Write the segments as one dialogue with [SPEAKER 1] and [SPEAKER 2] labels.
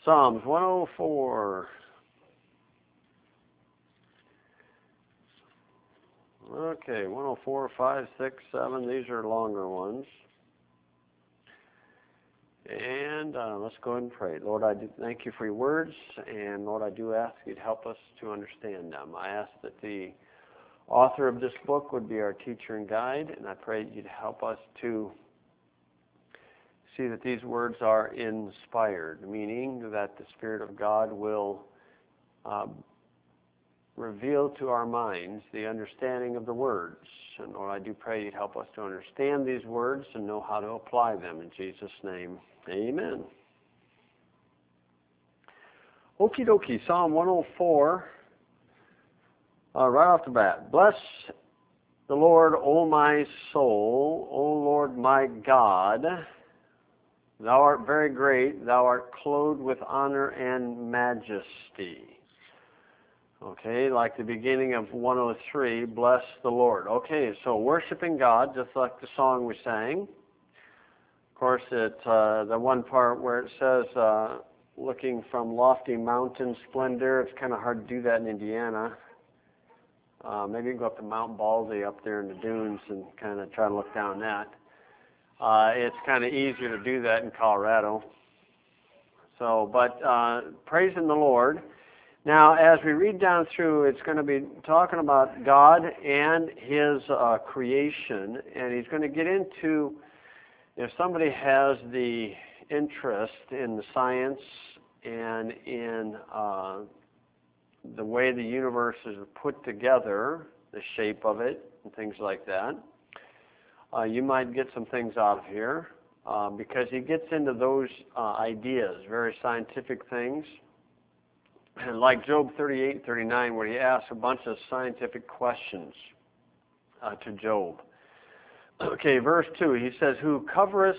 [SPEAKER 1] Psalms 104. Okay, 104, 5, 6, 7. These are longer ones. And let's go ahead and pray. Lord, I do thank you for your words. And Lord, I do ask you to help us to understand them. I ask that the author of this book would be our teacher and guide. And I pray that you'd help us to see that these words are inspired, meaning that the Spirit of God will reveal to our minds the understanding of the words. And Lord, I do pray you'd help us to understand these words and know how to apply them. In Jesus' name, amen. Okie dokie, Psalm 104, right off the bat. Bless the Lord, O my soul, O Lord my God. Thou art very great, thou art clothed with honor and majesty. Okay, like the beginning of 103, bless the Lord. Okay, so worshiping God, just like the song we sang. Of course, the one part where it says, looking from lofty mountain splendor, it's kind of hard to do that in Indiana. Maybe you can go up to Mount Baldy up there in the dunes and kind of try to look down that. It's kind of easier to do that in Colorado. So, but praising the Lord. Now, as we read down through, it's going to be talking about God and His creation, and He's going to get into, if somebody has the interest in the science and in the way the universe is put together, the shape of it, and things like that, you might get some things out of here, because he gets into those ideas, very scientific things. And like Job 38 and 39, where he asks a bunch of scientific questions to Job. Okay, verse 2, he says, who coverest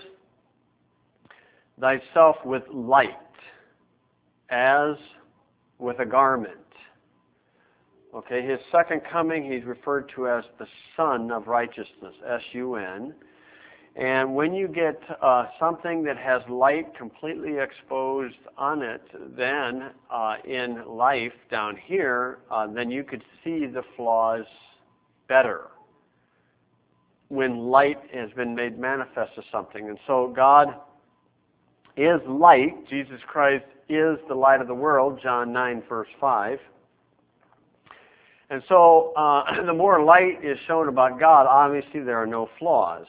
[SPEAKER 1] thyself with light, as with a garment. Okay, his second coming he's referred to as the Sun of Righteousness, S-U-N. And when you get something that has light completely exposed on it, then in life down here, then you could see the flaws better when light has been made manifest as something. And so God is light. Jesus Christ is the light of the world, John 9, verse 5. And so the more light is shown about God, obviously there are no flaws.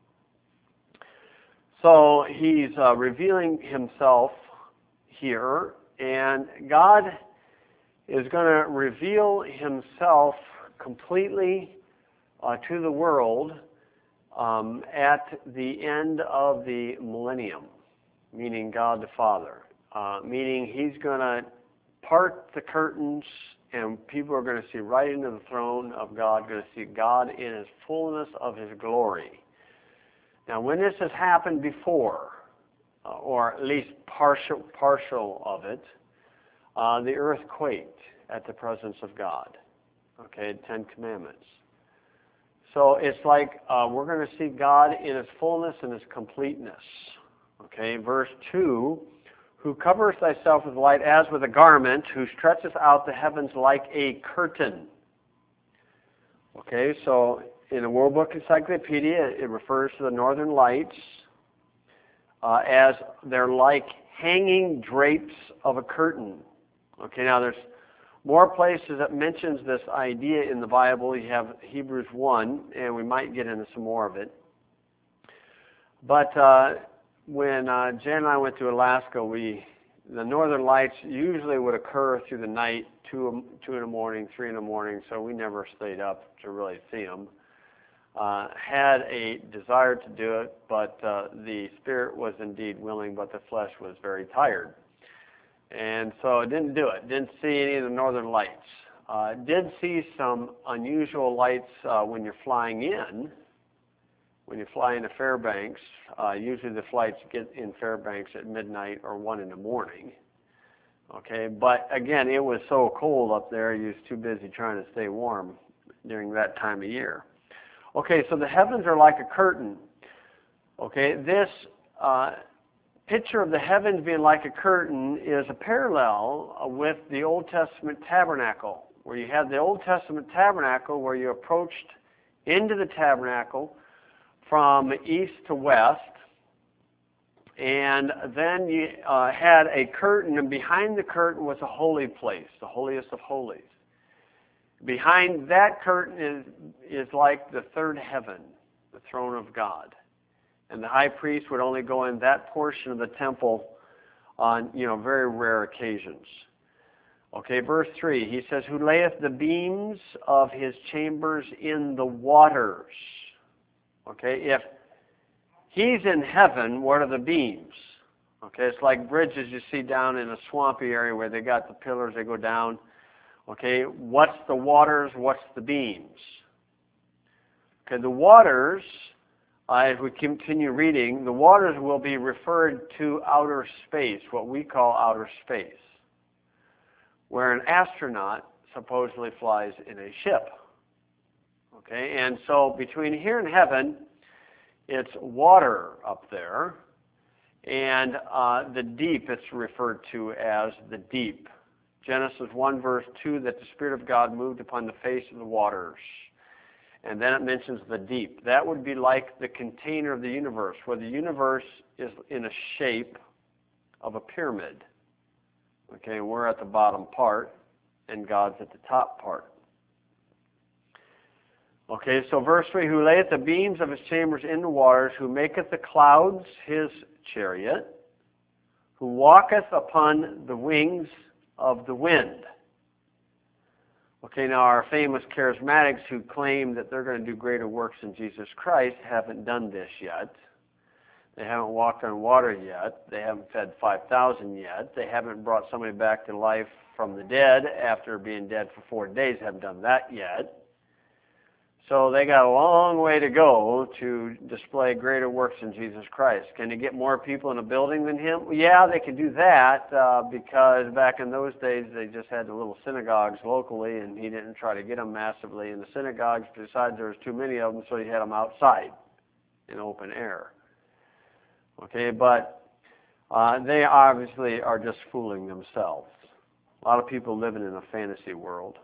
[SPEAKER 1] So he's revealing himself here, and God is going to reveal himself completely to the world at the end of the millennium, meaning God the Father, meaning he's going to part the curtains, and people are going to see right into the throne of God, going to see God in his fullness of his glory. Now, when this has happened before, or at least partial of it, the earth quaked at the presence of God. Okay, 10 Commandments. So it's like we're going to see God in his fullness and his completeness. Okay, verse 2, who covers thyself with light as with a garment, who stretches out the heavens like a curtain. Okay, so in the World Book Encyclopedia, it refers to the northern lights as they're like hanging drapes of a curtain. Okay, now there's more places that mentions this idea in the Bible. You have Hebrews 1, and we might get into some more of it. But when Jan and I went to Alaska, the northern lights usually would occur through the night, 2 in the morning, 3 in the morning, so we never stayed up to really see them. Had a desire to do it, but the spirit was indeed willing, but the flesh was very tired. And so I didn't do it. Didn't see any of the northern lights. Did see some unusual lights when you're flying in. When you fly into Fairbanks, usually the flights get in Fairbanks at midnight or 1 in the morning. Okay, but again, it was so cold up there, you was too busy trying to stay warm during that time of year. Okay, so the heavens are like a curtain. Okay, this picture of the heavens being like a curtain is a parallel with the Old Testament tabernacle, where you had the Old Testament tabernacle where you approached into the tabernacle from east to west, and then you had a curtain, and behind the curtain was a holy place, the holiest of holies. Behind that curtain is like the third heaven, the throne of God. And the high priest would only go in that portion of the temple on, very rare occasions. Okay, verse 3, he says, who layeth the beams of his chambers in the waters. Okay, if he's in heaven, what are the beams? Okay, it's like bridges you see down in a swampy area where they got the pillars, they go down. Okay, what's the waters? What's the beams? Okay, the waters, as we continue reading, the waters will be referred to outer space, what we call outer space, where an astronaut supposedly flies in a ship. Okay, and so between here and heaven, it's water up there, and the deep it's referred to as the deep. Genesis 1 verse 2, that the Spirit of God moved upon the face of the waters. And then it mentions the deep. That would be like the container of the universe, where the universe is in a shape of a pyramid. Okay, we're at the bottom part, and God's at the top part. Okay, so verse 3, who layeth the beams of his chambers in the waters, who maketh the clouds his chariot, who walketh upon the wings of the wind. Okay, now our famous charismatics who claim that they're going to do greater works in Jesus Christ haven't done this yet. They haven't walked on water yet. They haven't fed 5,000 yet. They haven't brought somebody back to life from the dead after being dead for 4 days. Haven't done that yet. So they got a long way to go to display greater works in Jesus Christ. Can they get more people in a building than him? Yeah, they can do that because back in those days they just had the little synagogues locally, and he didn't try to get them massively in the synagogues. Besides, there was too many of them, so he had them outside in open air. Okay, but they obviously are just fooling themselves. A lot of people living in a fantasy world.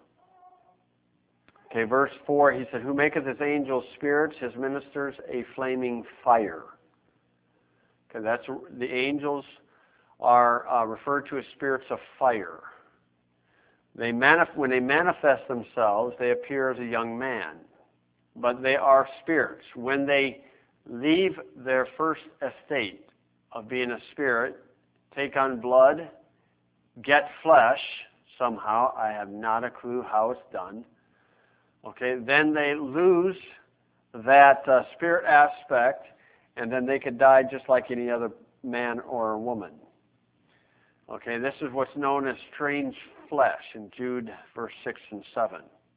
[SPEAKER 1] Okay, verse 4, he said, who maketh his angels spirits, his ministers a flaming fire. Okay, that's the angels are referred to as spirits of fire. When they manifest themselves, they appear as a young man, but they are spirits. When they leave their first estate of being a spirit, take on blood, get flesh somehow, I have not a clue how it's done. Okay, then they lose that spirit aspect, and then they could die just like any other man or woman. Okay, this is what's known as strange flesh in Jude verse 6 and 7.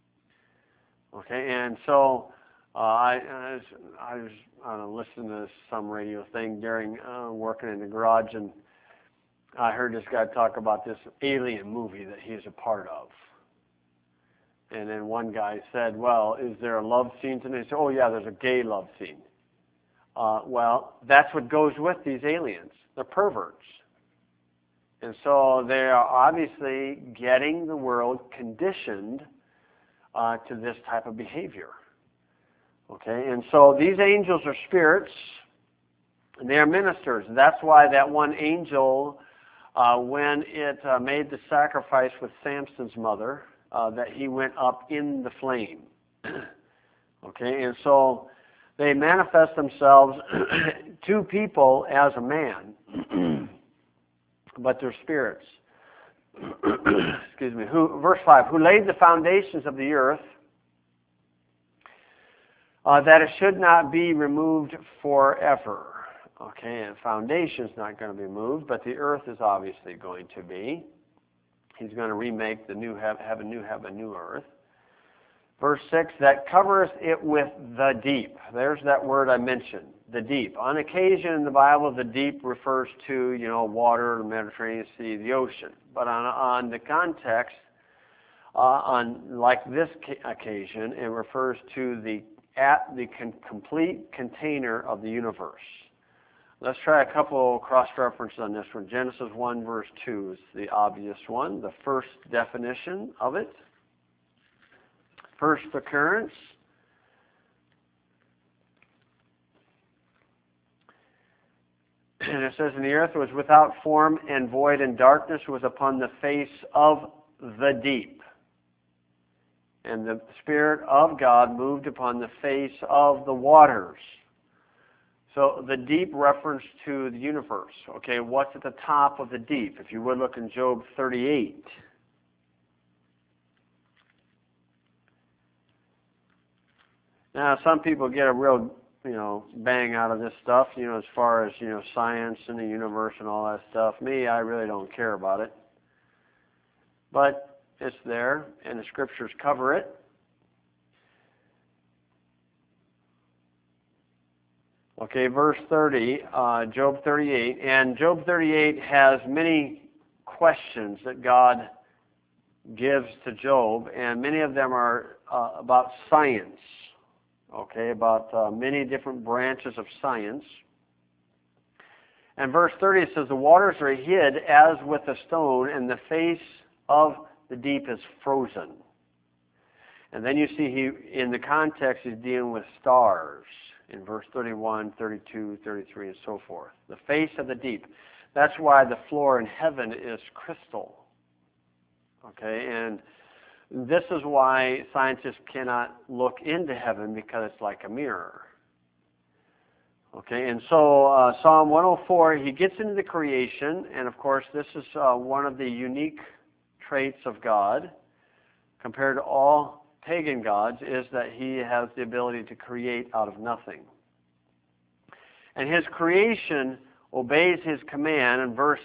[SPEAKER 1] Okay, and so I was listening to some radio thing during working in the garage, and I heard this guy talk about this alien movie that he's a part of. And then one guy said, well, is there a love scene tonight? He said, oh yeah, there's a gay love scene. Well, that's what goes with these aliens. They're perverts. And so they are obviously getting the world conditioned to this type of behavior. Okay, and so these angels are spirits, and they are ministers. And that's why that one angel, when it made the sacrifice with Samson's mother, that he went up in the flame. Okay, and so they manifest themselves to people as a man, but they're spirits. Excuse me. Verse 5, who laid the foundations of the earth, that it should not be removed forever. Okay, and foundation's not going to be moved, but the earth is obviously going to be. He's going to remake the new heaven, new earth. Verse 6, that covereth it with the deep. There's that word I mentioned, the deep. On occasion in the Bible, the deep refers to, water, the Mediterranean Sea, the ocean. But on the context, on like this occasion, it refers to the complete container of the universe. Let's try a couple cross-references on this one. Genesis 1 verse 2 is the obvious one, the first definition of it. First occurrence. And it says, and the earth was without form and void, and darkness was upon the face of the deep. And the Spirit of God moved upon the face of the waters. So the deep reference to the universe. Okay, what's at the top of the deep? If you would look in Job 38. Now, some people get a real, bang out of this stuff, as far as, science and the universe and all that stuff. Me, I really don't care about it. But it's there, and the scriptures cover it. Okay, verse 30, Job 38. And Job 38 has many questions that God gives to Job, and many of them are about science. Okay, about many different branches of science. And verse 30 says, the waters are hid as with a stone, and the face of the deep is frozen. And then you see in the context, he's dealing with stars in verse 31, 32, 33, and so forth. The face of the deep. That's why the floor in heaven is crystal. Okay, and this is why scientists cannot look into heaven, because it's like a mirror. Okay, and so Psalm 104, he gets into the creation, and of course this is one of the unique traits of God compared to all pagan gods, is that he has the ability to create out of nothing. And his creation obeys his command. In verse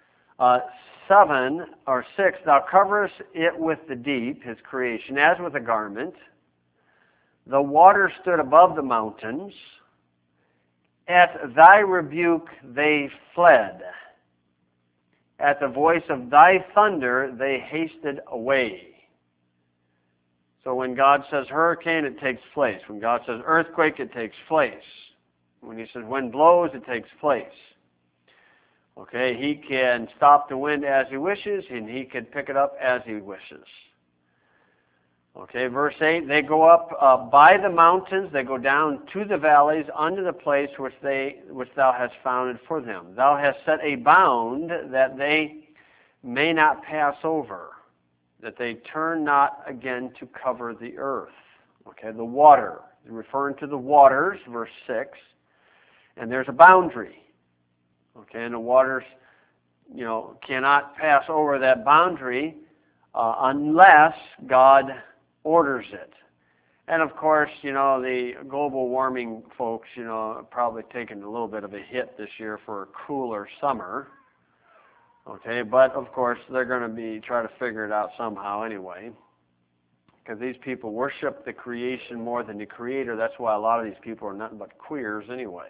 [SPEAKER 1] 7 or 6, thou coverest it with the deep, his creation, as with a garment. The waters stood above the mountains. At thy rebuke they fled. At the voice of thy thunder they hasted away. So when God says hurricane, it takes place. When God says earthquake, it takes place. When he says wind blows, it takes place. Okay, he can stop the wind as he wishes, and he can pick it up as he wishes. Okay, verse 8, they go up by the mountains, they go down to the valleys, unto the place which thou hast founded for them. Thou hast set a bound that they may not pass over, that they turn not again to cover the earth. Okay, the water, referring to the waters, verse 6, and there's a boundary. Okay, and the waters, cannot pass over that boundary unless God orders it. And of course, the global warming folks, probably taking a little bit of a hit this year for a cooler summer. Okay, but of course they're going to try to figure it out somehow anyway. Because these people worship the creation more than the Creator. That's why a lot of these people are nothing but queers anyway.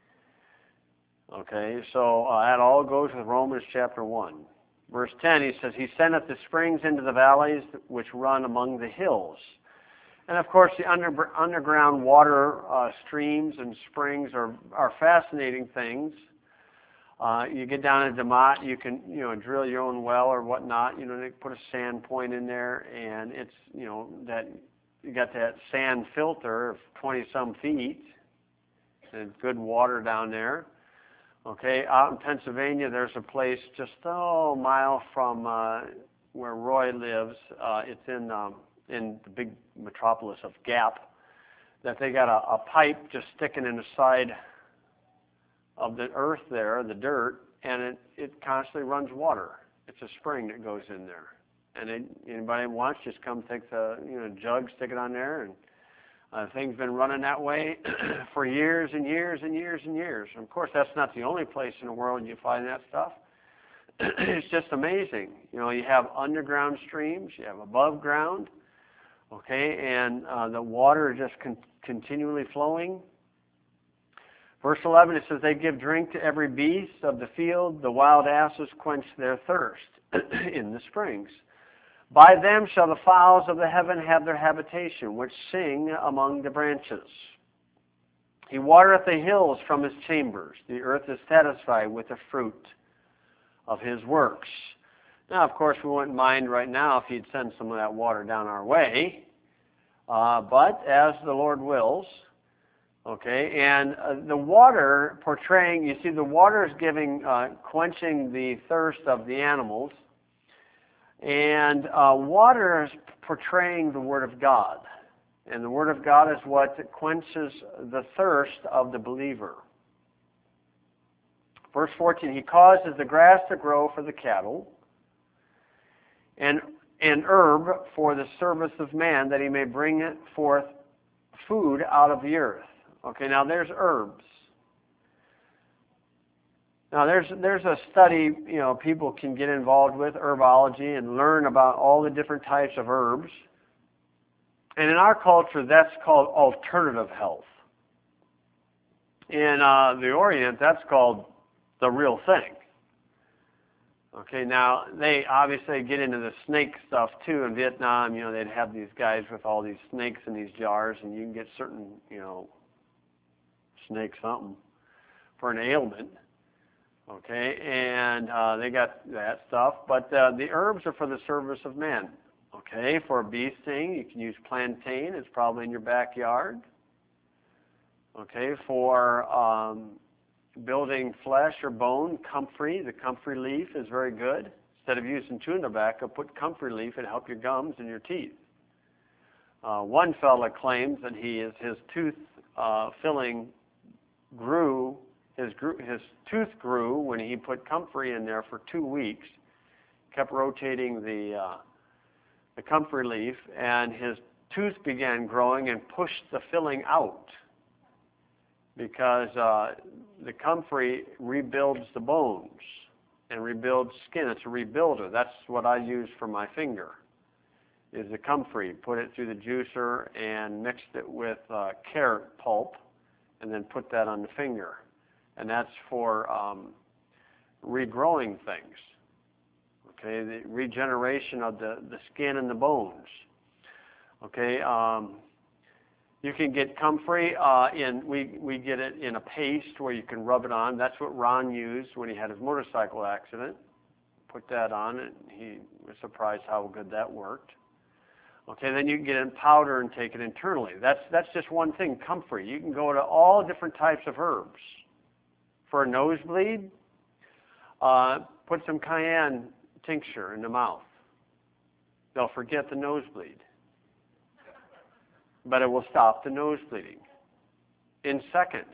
[SPEAKER 1] Okay, so that all goes with Romans chapter 1. Verse 10, he says, he sendeth the springs into the valleys which run among the hills. And of course, the underground water streams and springs are fascinating things. You get down in DeMott, you can drill your own well or whatnot. They put a sand point in there, and it's that you got that sand filter of 20-some feet, and good water down there. Okay, out in Pennsylvania, there's a place just a mile from where Roy lives. It's in the big metropolis of Gap. That they got a pipe just sticking in the side of the earth there, the dirt, and it constantly runs water. It's a spring that goes in there, and anybody who wants just come take the jug, stick it on there, and things been running that way for years and years and years and years. And of course, that's not the only place in the world you find that stuff. It's just amazing. You have underground streams, you have above ground, okay, and the water is just continually flowing. Verse 11, it says, they give drink to every beast of the field, the wild asses quench their thirst in the springs. By them shall the fowls of the heaven have their habitation, which sing among the branches. He watereth the hills from his chambers. The earth is satisfied with the fruit of his works. Now, of course, we wouldn't mind right now if he'd send some of that water down our way. But as the Lord wills, okay, and the water portraying, you see, the water is giving, quenching the thirst of the animals, and water is portraying the Word of God. And the Word of God is what quenches the thirst of the believer. Verse 14, he causes the grass to grow for the cattle, and herb for the service of man, that he may bring it forth food out of the earth. Okay, now there's herbs. Now there's a study, people can get involved with, herbology, and learn about all the different types of herbs. And in our culture, that's called alternative health. In the Orient, that's called the real thing. Okay, now they obviously get into the snake stuff too. In Vietnam, they'd have these guys with all these snakes in these jars, and you can get certain, snake something for an ailment. Okay, and they got that stuff. But the herbs are for the service of man. Okay, for a bee sting, you can use plantain. It's probably in your backyard. Okay, for building flesh or bone, comfrey. The comfrey leaf is very good. Instead of using chewing tobacco, put comfrey leaf and help your gums and your teeth. One fella claims that his tooth filling grew. His tooth grew when he put comfrey in there for 2 weeks. Kept rotating the comfrey leaf, and his tooth began growing and pushed the filling out, because the comfrey rebuilds the bones and rebuilds skin. It's a rebuilder. That's what I use for my finger, is the comfrey. Put it through the juicer and mixed it with carrot pulp, and then put that on the finger. And that's for regrowing things. Okay, the regeneration of the skin and the bones. Okay, you can get comfrey we get it in a paste where you can rub it on. That's what Ron used when he had his motorcycle accident. Put that on, and he was surprised how good that worked. Okay, then you can get it in powder and take it internally. That's just one thing, comfrey. You can go to all different types of herbs. For a nosebleed, put some cayenne tincture in the mouth. They'll forget the nosebleed, but it will stop the nose bleeding in seconds.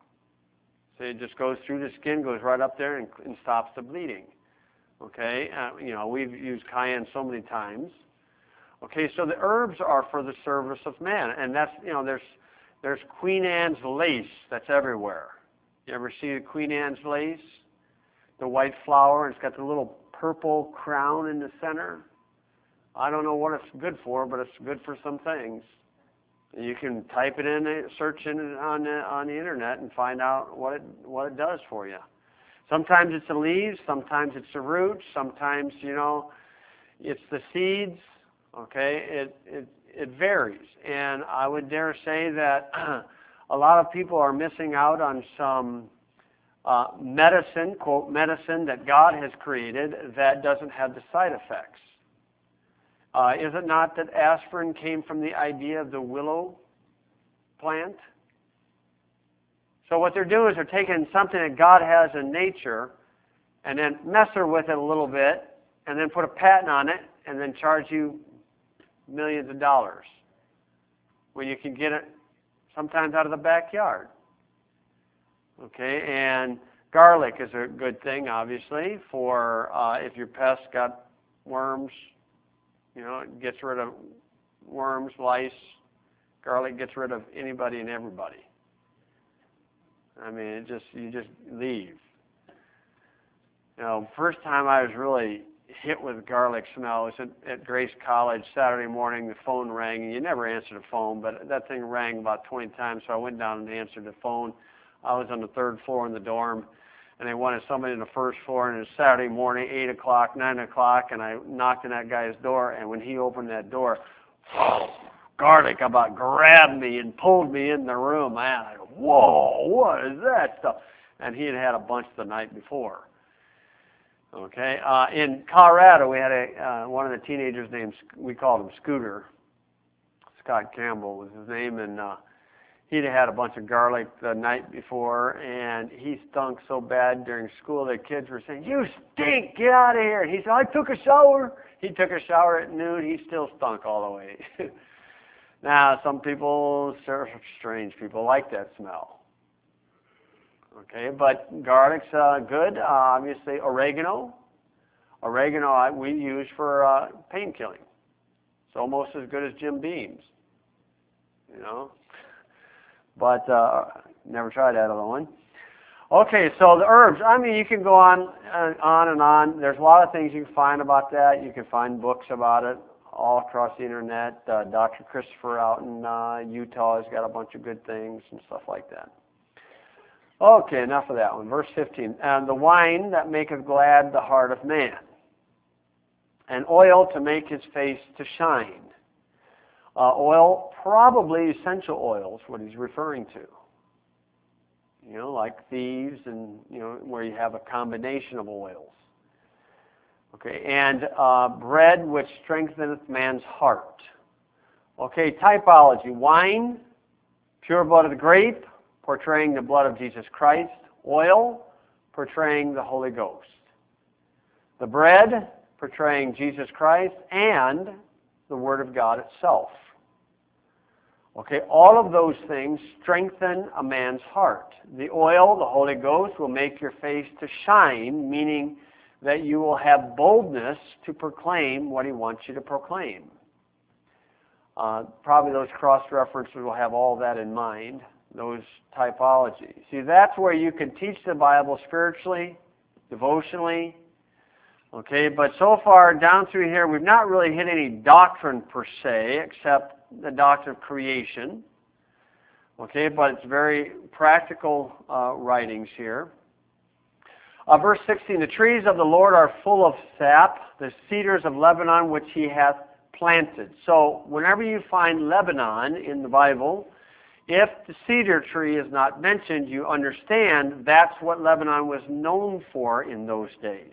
[SPEAKER 1] So it just goes through the skin, goes right up there, and stops the bleeding. Okay, we've used cayenne so many times. Okay, so the herbs are for the service of man, and that's there's Queen Anne's lace that's everywhere. You ever see the Queen Anne's lace? The white flower, and it's got the little purple crown in the center. I don't know what it's good for, but it's good for some things. You can type it in, search in it on the internet, and find out what it does for you. Sometimes it's the leaves, sometimes it's the roots, sometimes it's the seeds. Okay, it varies, and I would dare say that a lot of people are missing out on some medicine, quote, medicine that God has created that doesn't have the side effects. Is it not that aspirin came from the idea of the willow plant? So what they're doing is they're taking something that God has in nature and then mess with it a little bit and then put a patent on it and then charge you millions of dollars when you can get it sometimes out of the backyard. Okay, and garlic is a good thing, obviously, for if your pest got worms. It gets rid of worms, lice. Garlic gets rid of anybody and everybody. I mean, you just leave. First time I was really hit with garlic smell was at Grace College Saturday morning. The phone rang, and you never answer the phone, but that thing rang about 20 times, so I went down and answered the phone. I was on the 3rd floor in the dorm, and they wanted somebody on the 1st floor, and it was Saturday morning, 8 o'clock, 9 o'clock, and I knocked on that guy's door, and when he opened that door, garlic about grabbed me and pulled me in the room. Man, I go, whoa, what is that stuff? And he had had a bunch the night before. Okay, in Colorado, we had one of the teenagers named, we called him Scooter. Scott Campbell was his name, and he'd had a bunch of garlic the night before, and he stunk so bad during school that kids were saying, "You stink, get out of here." And he said, "I took a shower." He took a shower at noon, he still stunk all the way. Now, some people, strange people, like that smell. Okay, but garlic's good. Obviously, oregano. Oregano we use for pain killing. It's almost as good as Jim Beam's. You know, but never tried that other one. Okay, so the herbs. I mean, you can go on and on. There's a lot of things you can find about that. You can find books about it all across the internet. Dr. Christopher out in Utah has got a bunch of good things and stuff like that. Okay, enough of that one. Verse 15. And the wine that maketh glad the heart of man, and oil to make his face to shine. Oil, probably essential oils, what he's referring to. You know, like thieves and, you know, where you have a combination of oils. Okay, and bread which strengtheneth man's heart. Okay, typology. Wine, pure blood of the grape, portraying the blood of Jesus Christ. Oil, portraying the Holy Ghost. The bread, portraying Jesus Christ, and the Word of God itself. Okay, all of those things strengthen a man's heart. The oil, the Holy Ghost, will make your face to shine, meaning that you will have boldness to proclaim what he wants you to proclaim. Probably those cross-references will have all that in mind, those typologies. See, that's where you can teach the Bible spiritually, devotionally. Okay, but so far down through here, we've not really hit any doctrine per se, except the doctrine of creation. Okay, but it's very practical writings here. Verse 16, the trees of the Lord are full of sap, the cedars of Lebanon which he hath planted. So whenever you find Lebanon in the Bible, if the cedar tree is not mentioned, you understand that's what Lebanon was known for in those days.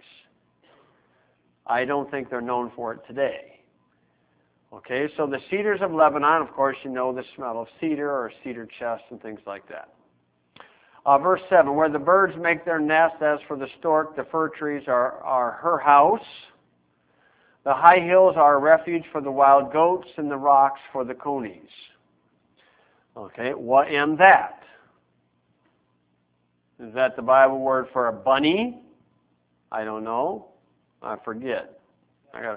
[SPEAKER 1] I don't think they're known for it today. Okay, so the cedars of Lebanon, of course, you know the smell of cedar or cedar chest and things like that. Verse 7, where the birds make their nest, as for the stork, the fir trees are her house. The high hills are a refuge for the wild goats, and the rocks for the conies. Okay, what am that? Is that the Bible word for a bunny? I don't know. I forget. I got it.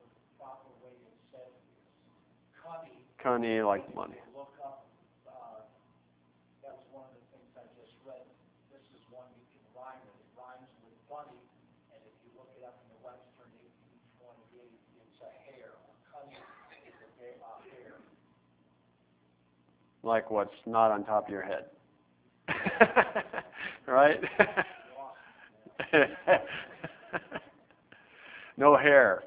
[SPEAKER 1] Cunny, like money.
[SPEAKER 2] Look up, that was one of the things I just read. This is one you can rhyme with. It rhymes with bunny, and if you look it up in the Webster 1828, it's a hare. Cunny is a hare.
[SPEAKER 1] Like what's not on top of your head. Right? No hair.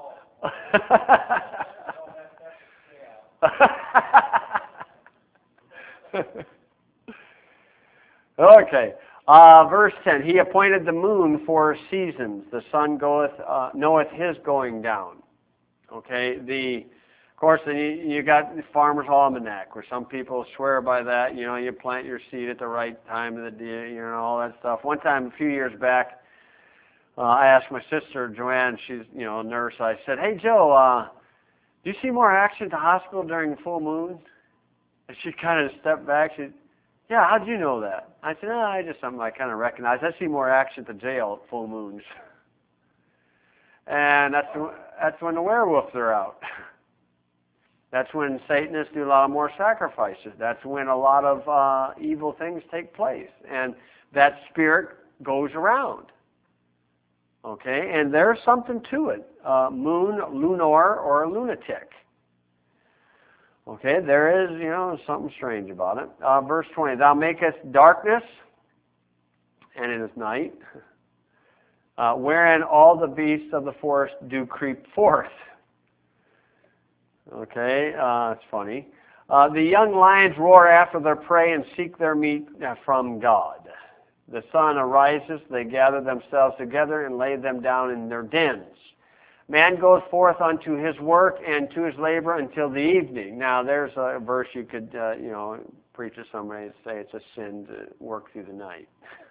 [SPEAKER 1] Okay. Verse 10. He appointed the moon for seasons. The sun knoweth his going down. Okay. Of course, then you got the Farmer's Almanac, where some people swear by that. You know, you plant your seed at the right time of the day, you know, all that stuff. One time, a few years back, I asked my sister, Joanne, she's, you know, a nurse, I said, "Hey, Joe, do you see more action at the hospital during the full moon?" And she kind of stepped back. She said, "Yeah, how'd you know that?" I said, "I just something I kind of recognize. I see more action at the jail at full moons." And that's when the werewolves are out. That's when Satanists do a lot more sacrifices. That's when a lot of evil things take place. And that spirit goes around. Okay, and there's something to it. Moon, lunar, or a lunatic. Okay, there is, you know, something strange about it. Verse 20, thou makest darkness, and it is night, wherein all the beasts of the forest do creep forth. Okay, it's funny. The young lions roar after their prey and seek their meat from God. The sun arises, they gather themselves together and lay them down in their dens. Man goes forth unto his work and to his labor until the evening. Now, there's a verse you could, preach to somebody and say it's a sin to work through the night.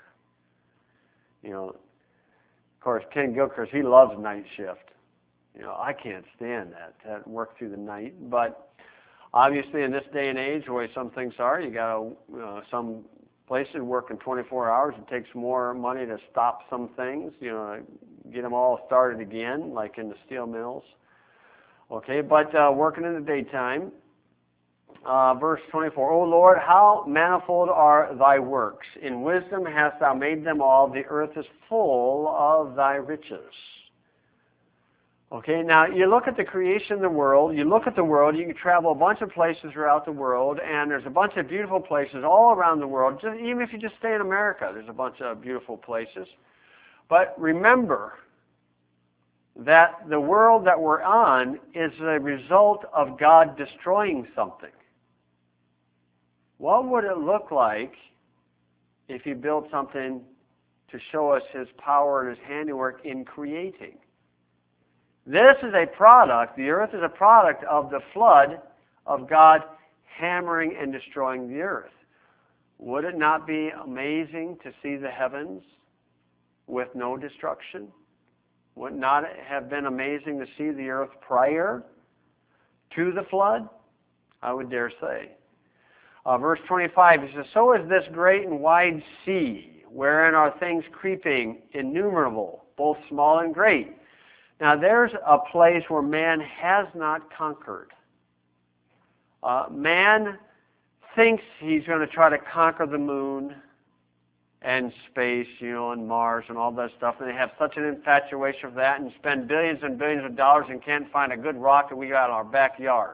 [SPEAKER 1] Of course, Ken Gilchrist, he loves night shift. I can't stand that work through the night. But obviously, in this day and age, the way some things are, you got some places working 24 hours. It takes more money to stop some things, get them all started again, like in the steel mills. Okay, but working in the daytime. Verse 24, O Lord, how manifold are thy works. In wisdom hast thou made them all. The earth is full of thy riches. Okay, now you look at the creation of the world, you can travel a bunch of places throughout the world, and there's a bunch of beautiful places all around the world. Even if you just stay in America, there's a bunch of beautiful places. But remember that the world that we're on is a result of God destroying something. What would it look like if He built something to show us His power and His handiwork in creating? This is a product, the earth is a product of the flood of God hammering and destroying the earth. Would it not be amazing to see the heavens with no destruction? Would it not have been amazing to see the earth prior to the flood? I would dare say. Verse 25, he says, So is this great and wide sea, wherein are things creeping, innumerable, both small and great. Now there's a place where man has not conquered. Man thinks he's going to try to conquer the moon and space, and Mars and all that stuff, and they have such an infatuation for that and spend billions and billions of dollars and can't find a good rock that we got in our backyard.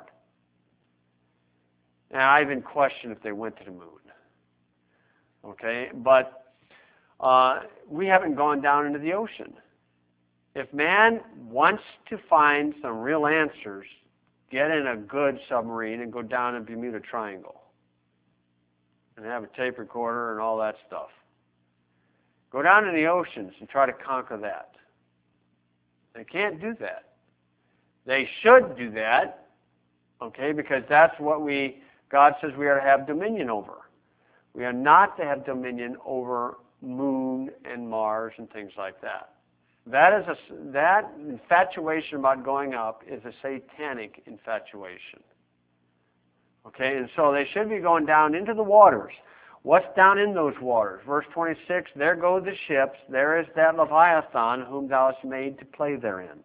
[SPEAKER 1] And I even question if they went to the moon. Okay, but we haven't gone down into the ocean. If man wants to find some real answers, get in a good submarine and go down in Bermuda Triangle and have a tape recorder and all that stuff. Go down in the oceans and try to conquer that. They can't do that. They should do that, okay, because that's what God says we are to have dominion over. We are not to have dominion over moon and Mars and things like that. That infatuation about going up is a satanic infatuation. Okay, and so they should be going down into the waters. What's down in those waters? Verse 26, there go the ships, there is that Leviathan whom thou hast made to play therein.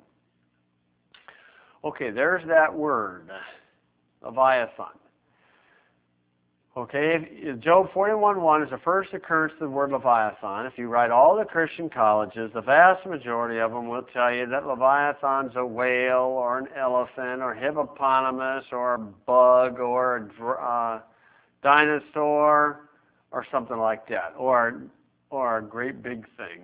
[SPEAKER 1] Okay, there's that word, Leviathan. Okay, Job 41:1 is the first occurrence of the word Leviathan. If you write all the Christian colleges, the vast majority of them will tell you that Leviathan's a whale or an elephant or hippopotamus or a bug or a dinosaur or something like that, or a great big thing.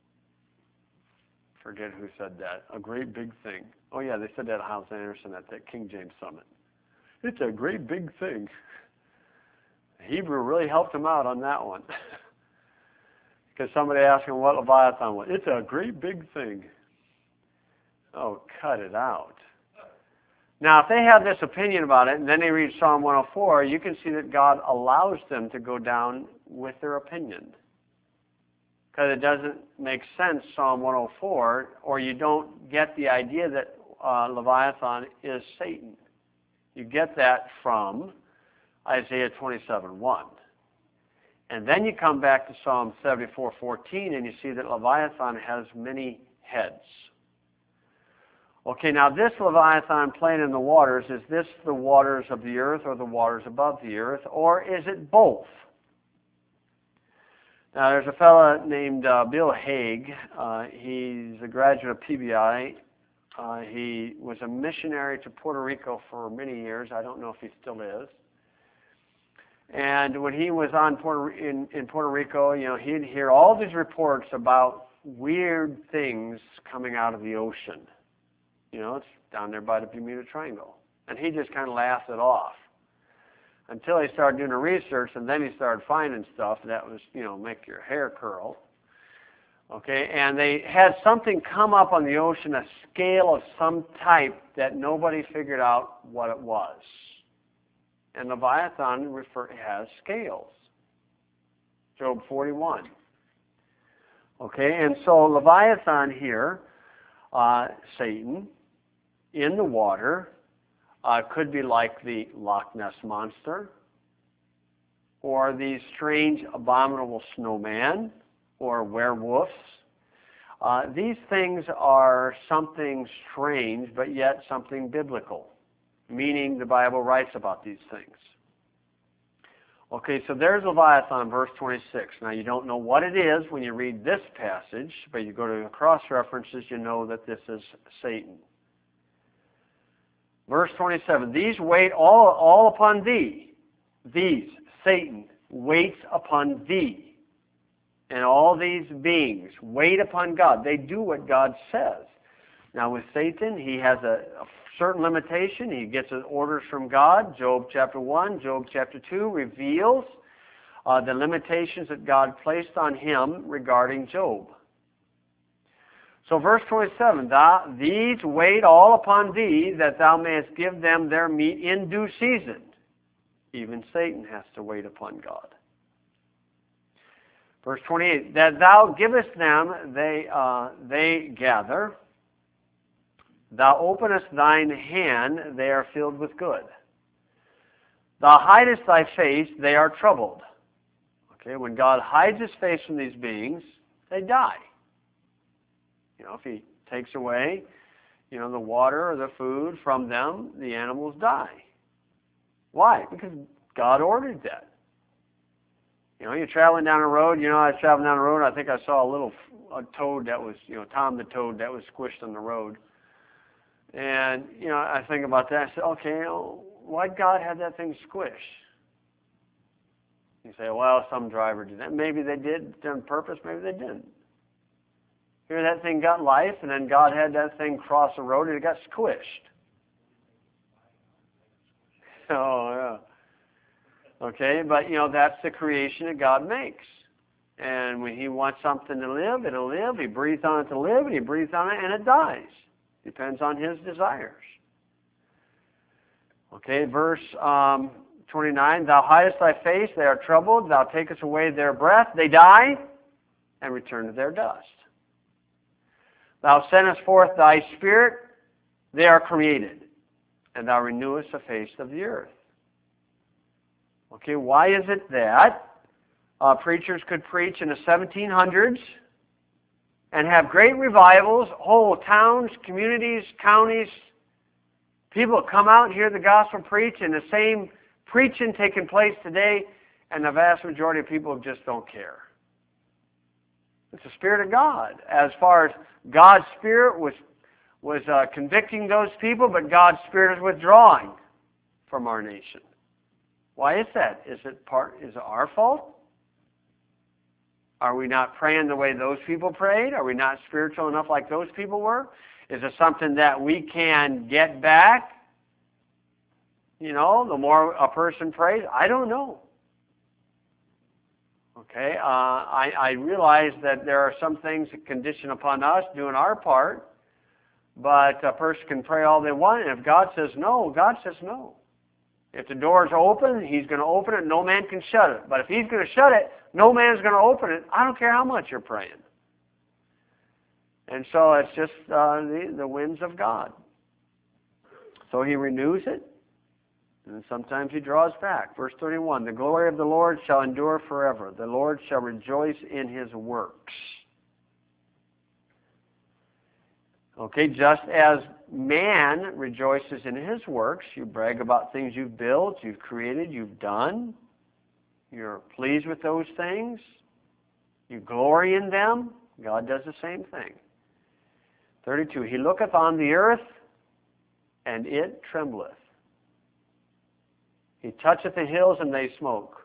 [SPEAKER 1] Forget who said that. A great big thing. Oh yeah, they said that at House Anderson at that King James Summit. It's a great big thing. Hebrew really helped him out on that one. Because somebody asked him what Leviathan was. It's a great big thing. Oh, cut it out. Now, if they have this opinion about it, and then they read Psalm 104, you can see that God allows them to go down with their opinion. Because it doesn't make sense, Psalm 104, or you don't get the idea that Leviathan is Satan. You get that from Isaiah 27:1. And then you come back to Psalm 74:14 and you see that Leviathan has many heads. Okay, now this Leviathan playing in the waters, is this the waters of the earth or the waters above the earth, or is it both? Now there's a fellow named Bill Hague. He's a graduate of PBI. He was a missionary to Puerto Rico for many years. I don't know if he still is. And when he was in Puerto Rico, he'd hear all these reports about weird things coming out of the ocean. It's down there by the Bermuda Triangle. And he just kind of laughs it off. Until he started doing the research, and then he started finding stuff that was, make your hair curl. Okay, and they had something come up on the ocean, a scale of some type that nobody figured out what it was. And Leviathan has scales. Job 41. Okay, and so Leviathan here, Satan, in the water, could be like the Loch Ness Monster, or the strange, abominable snowman, or werewolves. These things are something strange, but yet something biblical, meaning the Bible writes about these things. Okay, so there's Leviathan, verse 26. Now, you don't know what it is when you read this passage, but you go to the cross-references, you know that this is Satan. Verse 27, these wait all upon thee. These, Satan, waits upon thee. And all these beings wait upon God. They do what God says. Now with Satan, he has a certain limitation. He gets his orders from God. Job chapter 1, Job chapter 2 reveals the limitations that God placed on him regarding Job. So verse 27, these wait all upon thee, that thou mayest give them their meat in due season. Even Satan has to wait upon God. Verse 28, that thou givest them, they gather. Thou openest thine hand, they are filled with good. Thou hidest thy face, they are troubled. Okay, when God hides his face from these beings, they die. If he takes away, the water or the food from them, the animals die. Why? Because God ordered that. You're traveling down a road. I was traveling down the road. I think I saw a toad that was, Tom the toad that was squished on the road. And, I think about that. I said, okay, why'd God have that thing squished? You say, well, some driver did that. Maybe they did on purpose. Maybe they didn't. Here that thing got life, and then God had that thing cross the road, and it got squished. Oh, yeah. Okay, but, that's the creation that God makes. And when he wants something to live, it'll live. He breathes on it to live, and he breathes on it, and it dies. Depends on his desires. Okay, verse 29, thou hidest thy face, they are troubled. Thou takest away their breath, they die, and return to their dust. Thou sendest forth thy spirit, they are created, and thou renewest the face of the earth. Okay, why is it that preachers could preach in the 1700s and have great revivals, whole towns, communities, counties, people come out and hear the gospel preached, and the same preaching taking place today, and the vast majority of people just don't care? It's the Spirit of God. As far as God's Spirit was convicting those people, but God's Spirit is withdrawing from our nation. Why is that? Is it our fault? Are we not praying the way those people prayed? Are we not spiritual enough like those people were? Is it something that we can get back? The more a person prays? I don't know. Okay, I realize that there are some things that condition upon us doing our part, but a person can pray all they want, and if God says no, God says no. If the door is open, he's going to open it, no man can shut it. But if he's going to shut it, no man's going to open it. I don't care how much you're praying. And so it's just the winds of God. So he renews it, and sometimes he draws back. Verse 31, the glory of the Lord shall endure forever. The Lord shall rejoice in his works. Okay, just as man rejoices in his works, you brag about things you've built, you've created, you've done. You're pleased with those things. You glory in them. God does the same thing. 32, he looketh on the earth, and it trembleth. He toucheth the hills, and they smoke.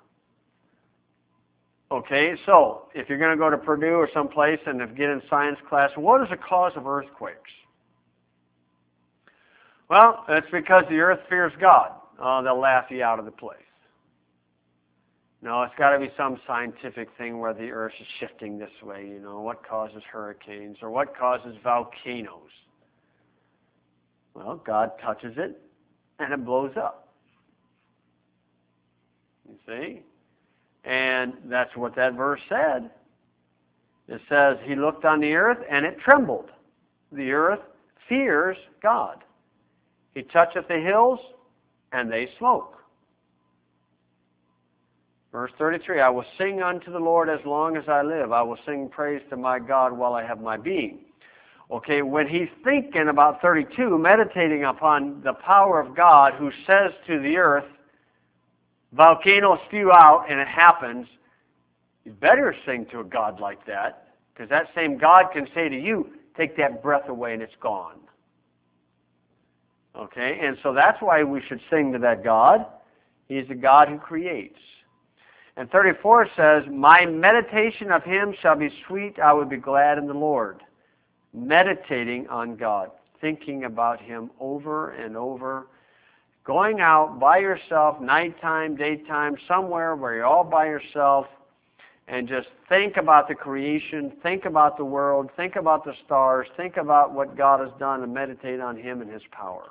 [SPEAKER 1] Okay, so if you're going to go to Purdue or someplace and get in science class, what is the cause of earthquakes? Well, it's because the earth fears God. They'll laugh you out of the place. No, it's got to be some scientific thing where the earth is shifting this way. You know, what causes hurricanes or what causes volcanoes? Well, God touches it and it blows up. You see? And that's what that verse said. It says, He looked on the earth and it trembled. The earth fears God. He toucheth the hills and they smoke. Verse 33, I will sing unto the Lord as long as I live. I will sing praise to my God while I have my being. Okay, when he's thinking about 32, meditating upon the power of God who says to the earth, volcanoes spew out and it happens, you better sing to a God like that, because that same God can say to you, take that breath away and it's gone. Okay, and so that's why we should sing to that God. He's the God who creates. And 34 says, my meditation of him shall be sweet, I will be glad in the Lord. Meditating on God, thinking about him over and over, going out by yourself, nighttime, daytime, somewhere where you're all by yourself, and just think about the creation, think about the world, think about the stars, think about what God has done, and meditate on him and his power.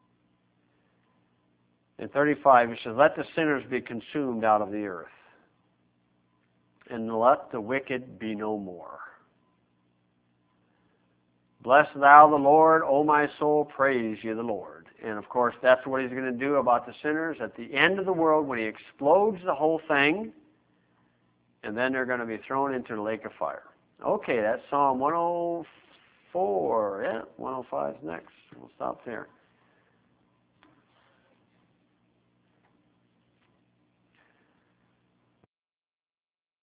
[SPEAKER 1] In 35, it says, let the sinners be consumed out of the earth, and let the wicked be no more. Bless thou the Lord, O my soul, praise ye the Lord. And of course, that's what he's going to do about the sinners at the end of the world when he explodes the whole thing, and then they're going to be thrown into the lake of fire. Okay, that's Psalm 104. Yeah, 105 is next. We'll stop there.